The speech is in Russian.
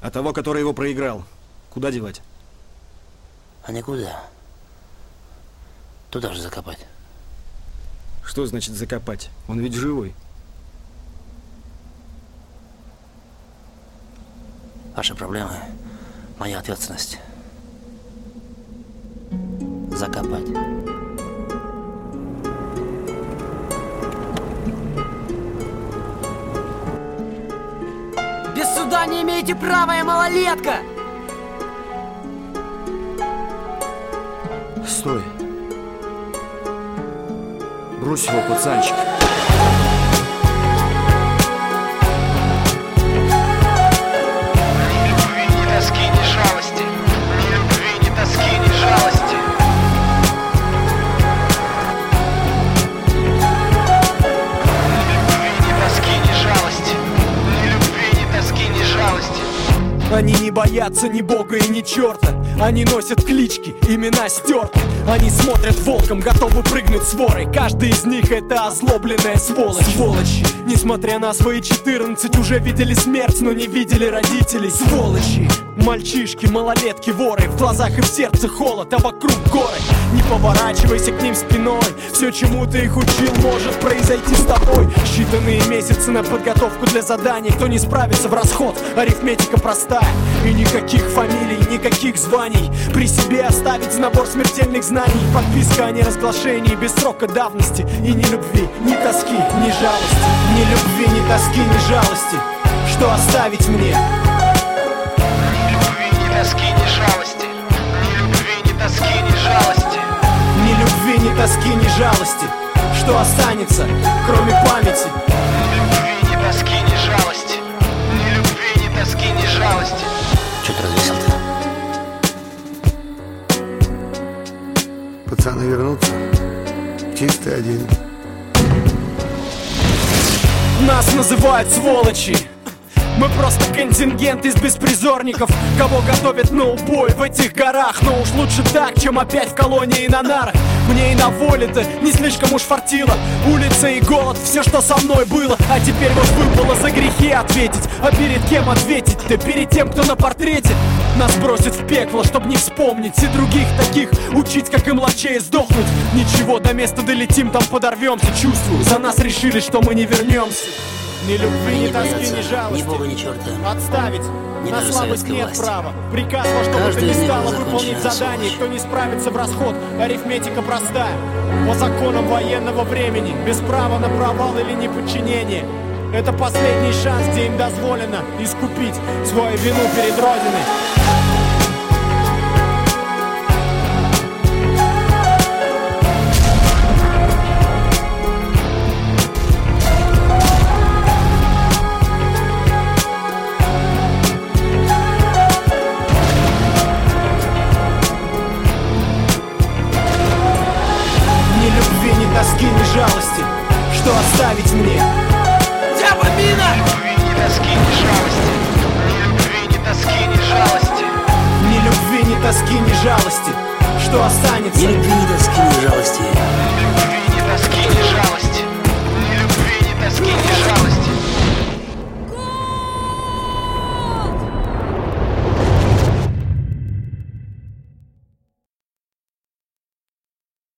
А того, который его проиграл, куда девать? А никуда. Туда же закопать. Что значит закопать? Он ведь живой. Ваши проблемы — моя ответственность. Закопать. Без суда не имеете права, я малолетка! Стой. Брось его, пацанчик. Ни любви, ни тоски, ни жалости. Ни любви, ни тоски, ни жалости. Ни любви, ни тоски, ни жалости. Ни любви, ни тоски, ни жалости. Они не боятся ни бога и ни черта. Они носят клички, имена стерты. Они смотрят волком, готовы прыгнуть с ворой. Каждый из них это озлобленная сволочь. Сволочи, несмотря на свои 14, уже видели смерть, но не видели родителей. Сволочи, мальчишки, малолетки, воры. В глазах и в сердце холод, а вокруг горы. Не поворачивайся к ним спиной. Все, чему ты их учил, может произойти с тобой. Считанные месяцы на подготовку для заданий. Кто не справится в расход, арифметика простая. И никаких фамилий, никаких званий. При себе оставить набор смертельных знаний. Подписка о неразглашении без срока давности. И ни любви, ни тоски, ни жалости. Ни любви, ни тоски, ни жалости. Что оставить мне? Ни любви, ни тоски, ни жалости. Ни любви, ни тоски, ни жалости. Ни любви, ни тоски, ни жалости. Что останется, кроме памяти? Ни любви, ни тоски, ни жалости. Ни любви, ни тоски, ни жалости. Чё ты развесил-то? Пацаны вернутся. Чистый один. Нас называют сволочи. Мы просто контингент из беспризорников, кого готовят на убой в этих горах. Но уж лучше так, чем опять в колонии на нарах. Мне и на воле-то не слишком уж фартило. Улица и голод, все, что со мной было. А теперь вот выпало за грехи ответить. А перед кем ответить-то? Перед тем, кто на портрете. Нас бросят в пекло, чтоб не вспомнить. И других таких учить, как и младшее сдохнуть. Ничего, до места долетим, там подорвемся. Чувствую, за нас решили, что мы не вернемся. Ни любви, ни тоски, ни жалости. Ни бога, ни черта. Отставить. Ни На даже слабость советской нет власти. права. Приказ во что бы то Каждый ни из них стало был выполнить закончен, задание. сволочь. Кто не справится в расход, арифметика простая. По законам военного времени, без права на провал или неподчинение. Это последний шанс, где им дозволено искупить свою вину перед Родиной. Тоски, ни жалости, что оставить мне? Дябомина! Ни любви, ни тоски, ни жалости. Ни любви, ни тоски, ни жалости. Ни любви, ни тоски, ни жалости, что останется? Ни любви, ни тоски, ни жалости. Ни любви,